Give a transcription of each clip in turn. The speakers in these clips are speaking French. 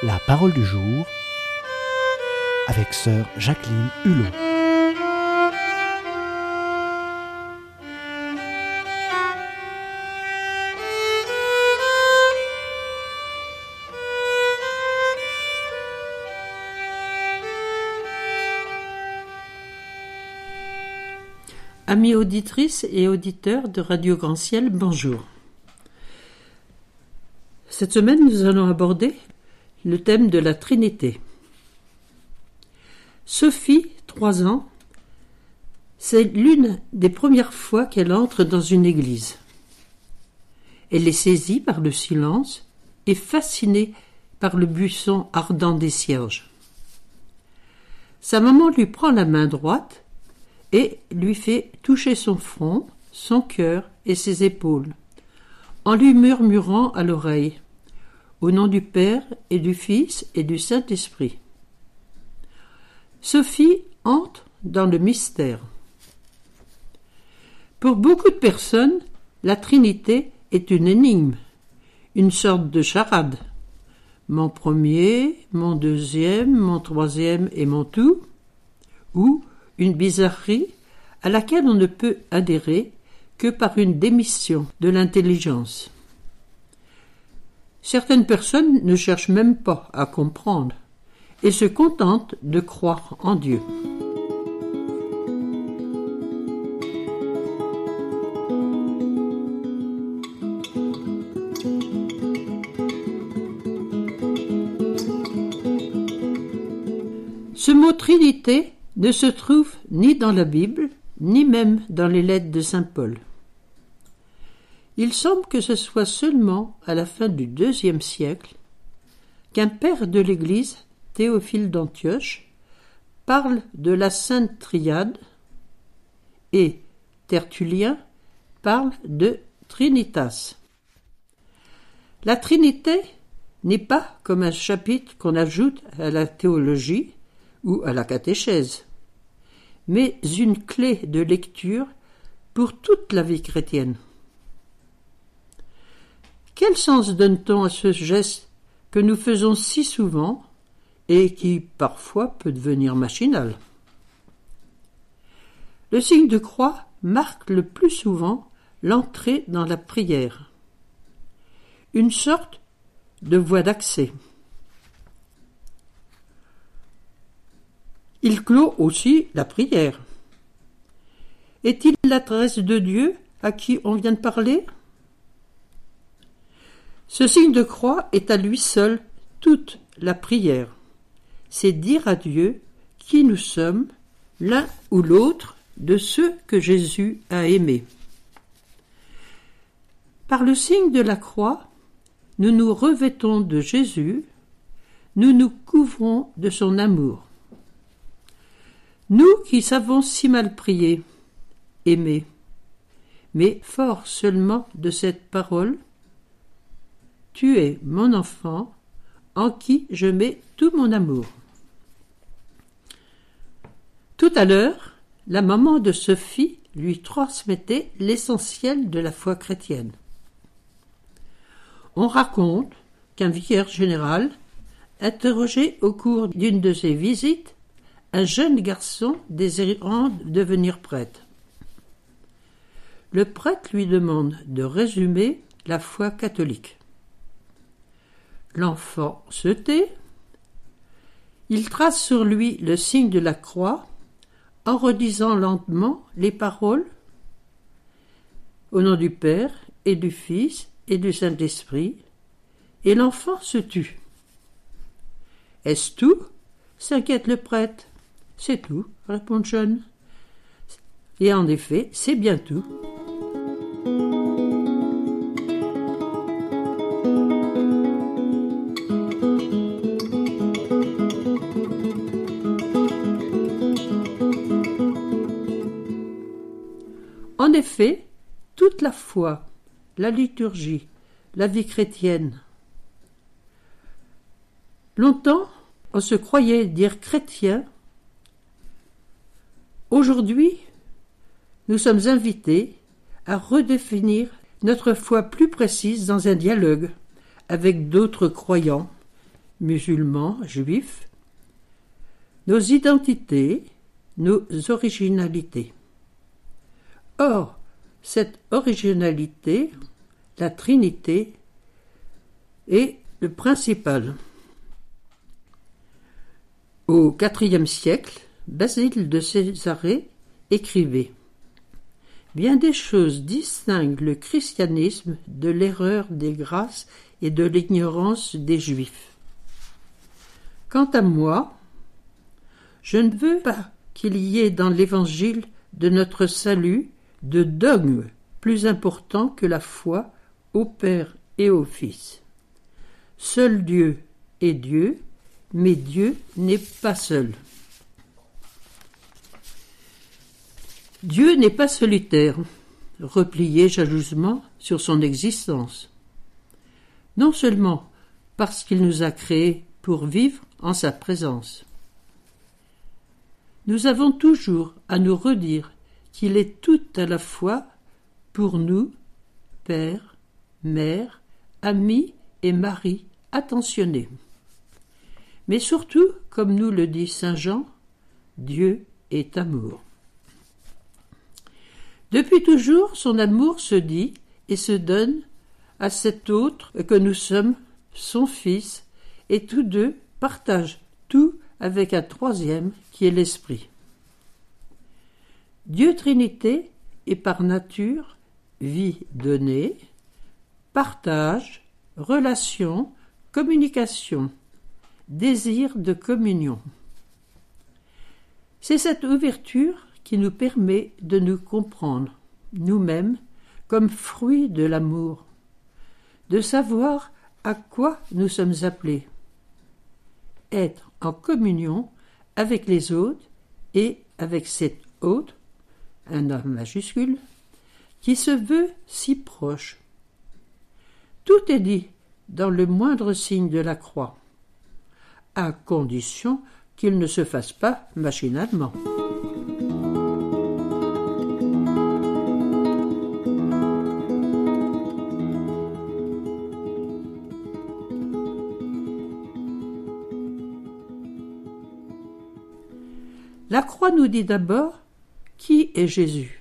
La parole du jour avec sœur Jacqueline Hulot. Amis auditrices et auditeurs de Radio Grand Ciel, bonjour. Cette semaine, nous allons aborder le thème de la Trinité. Sophie, 3 ans, c'est l'une des premières fois qu'elle entre dans une église. Elle est saisie par le silence et fascinée par le buisson ardent des cierges. Sa maman lui prend la main droite et lui fait toucher son front, son cœur et ses épaules, en lui murmurant à l'oreille « Au nom du Père et du Fils et du Saint-Esprit ». Sophie entre dans le mystère. Pour beaucoup de personnes, la Trinité est une énigme, une sorte de charade. Mon premier, mon deuxième, mon troisième et mon tout, ou une bizarrerie à laquelle on ne peut adhérer que par une démission de l'intelligence. Certaines personnes ne cherchent même pas à comprendre et se contentent de croire en Dieu. Ce mot Trinité ne se trouve ni dans la Bible, ni même dans les lettres de saint Paul. Il semble que ce soit seulement à la fin du IIe siècle qu'un père de l'Église, Théophile d'Antioche, parle de la Sainte Triade et Tertullien parle de Trinitas. La Trinité n'est pas comme un chapitre qu'on ajoute à la théologie ou à la catéchèse, mais une clé de lecture pour toute la vie chrétienne. Quel sens donne-t-on à ce geste que nous faisons si souvent et qui parfois peut devenir machinal? Le signe de croix marque le plus souvent l'entrée dans la prière, une sorte de voie d'accès. Il clôt aussi la prière. Est-il l'adresse de Dieu à qui on vient de parler? Ce signe de croix est à lui seul toute la prière. C'est dire à Dieu qui nous sommes, l'un ou l'autre de ceux que Jésus a aimés. Par le signe de la croix, nous nous revêtons de Jésus, nous nous couvrons de son amour. Nous qui savons si mal prier, aimer, mais fort seulement de cette parole, tu es mon enfant, en qui je mets tout mon amour. Tout à l'heure, la maman de Sophie lui transmettait l'essentiel de la foi chrétienne. On raconte qu'un vicaire général, interrogé au cours d'une de ses visites, un jeune garçon désirant devenir prêtre. Le prêtre lui demande de résumer la foi catholique. L'enfant se tait. Il trace sur lui le signe de la croix en redisant lentement les paroles « Au nom du Père et du Fils et du Saint-Esprit » et l'enfant se tut. « Est-ce tout ?» s'inquiète le prêtre. « C'est tout, » répond le jeune. Et en effet, c'est bien tout. En effet, toute la foi, la liturgie, la vie chrétienne. Longtemps, on se croyait dire chrétien. Aujourd'hui, nous sommes invités à redéfinir notre foi plus précise dans un dialogue avec d'autres croyants musulmans, juifs, nos identités, nos originalités. Or, cette originalité, la Trinité, est le principal. Au IVe siècle, Basile de Césarée écrivait « Bien des choses distinguent le christianisme de l'erreur des grâces et de l'ignorance des Juifs. Quant à moi, je ne veux pas qu'il y ait dans l'évangile de notre salut de dogme plus important que la foi au Père et au Fils. Seul Dieu est Dieu, mais Dieu n'est pas seul. Dieu n'est pas solitaire, replié jalousement sur son existence. Non seulement parce qu'il nous a créés pour vivre en sa présence. Nous avons toujours à nous redire qu'il est tout à la fois pour nous, père, mère, ami et mari attentionnés. Mais surtout, comme nous le dit saint Jean, Dieu est amour. Depuis toujours, son amour se dit et se donne à cet autre que nous sommes, son Fils, et tous deux partagent tout avec un troisième qui est l'Esprit. Dieu Trinité est par nature vie donnée, partage, relation, communication, désir de communion. C'est cette ouverture qui nous permet de nous comprendre, nous-mêmes, comme fruit de l'amour, de savoir à quoi nous sommes appelés. Être en communion avec les autres et avec cet autre, un homme majuscule, qui se veut si proche. Tout est dit dans le moindre signe de la croix, à condition qu'il ne se fasse pas machinalement. La croix nous dit d'abord qui est Jésus.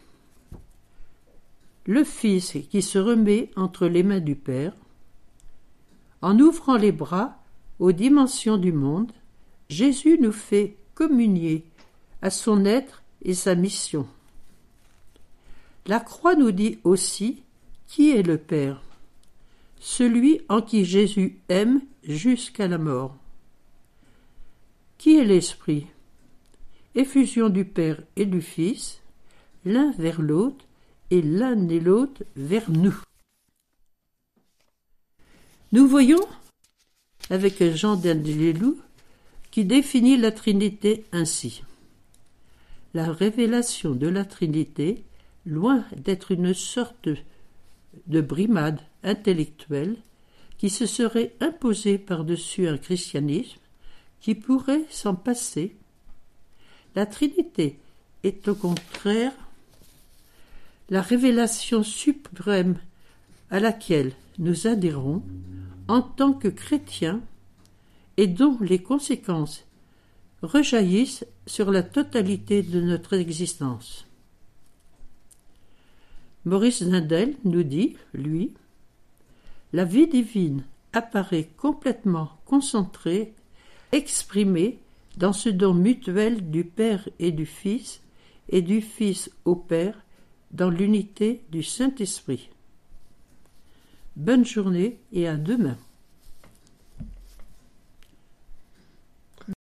Le Fils qui se remet entre les mains du Père. En ouvrant les bras aux dimensions du monde, Jésus nous fait communier à son être et sa mission. La croix nous dit aussi qui est le Père, celui en qui Jésus aime jusqu'à la mort. Qui est l'Esprit? Effusion du Père et du Fils, l'un vers l'autre et l'un et l'autre vers nous. Nous voyons, avec Jean d'Andelelou, qui définit la Trinité ainsi. La révélation de la Trinité, loin d'être une sorte de brimade intellectuelle qui se serait imposée par-dessus un christianisme qui pourrait s'en passer, la Trinité est au contraire la révélation suprême à laquelle nous adhérons en tant que chrétiens et dont les conséquences rejaillissent sur la totalité de notre existence. Maurice Zindel nous dit, lui, « La vie divine apparaît complètement concentrée, exprimée dans ce don mutuel du Père et du Fils au Père dans l'unité du Saint-Esprit. » Bonne journée et à demain.